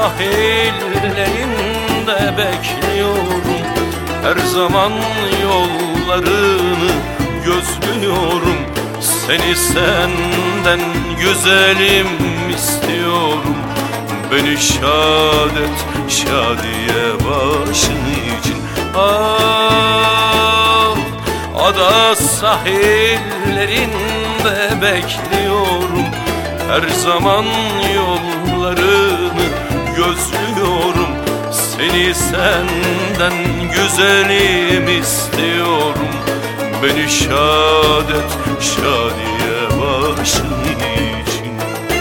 sahillerinde bekliyorum. Her zaman yollarını gözlüyorum. Seni senden güzelim istiyorum. Beni şad et şadiye başın için. Ah, ada sahillerinde bekliyorum. Her zaman yollarını gözlüyorum. Seni senden güzelim istiyorum. Beni şad et şadiye başın için.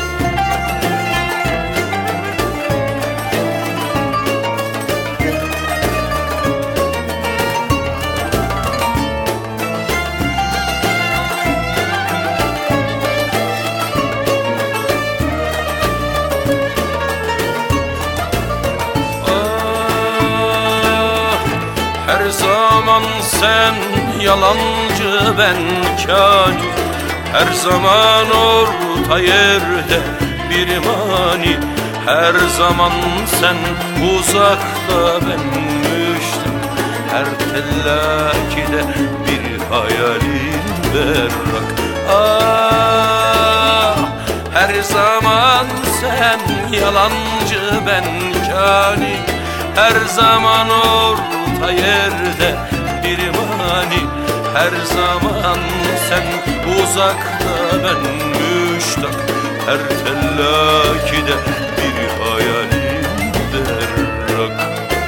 Her zaman sen yalancı, ben kâni. Her zaman orta yerde bir mani. Her zaman sen uzakta, ben müştak. Her tellakide bir hayalin berrak. Ah, her zaman sen yalancı, ben kâni. Her zaman orta yerde bir mani. Her zaman sen uzakta, ben müştak. Her tellakide bir hayalim berrak.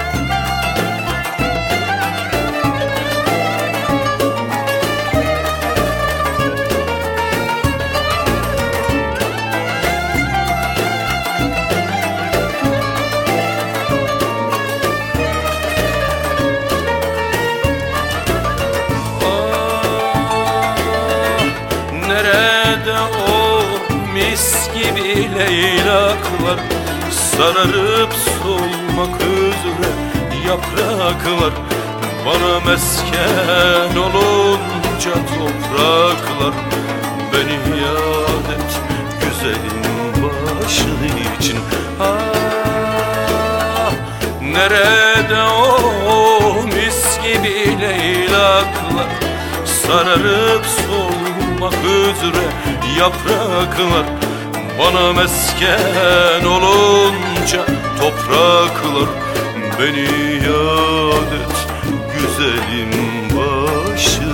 Nerede o mis gibi leylaklar, sararıp solmak üzere yapraklar. Bana mesken olunca topraklar. Beni yad et güzelim başın için. Ah, nerede o mis gibi leylaklar, sararıp solmak üzere yapraklar. Bana mesken olunca topraklar. Beni yad et güzelim başım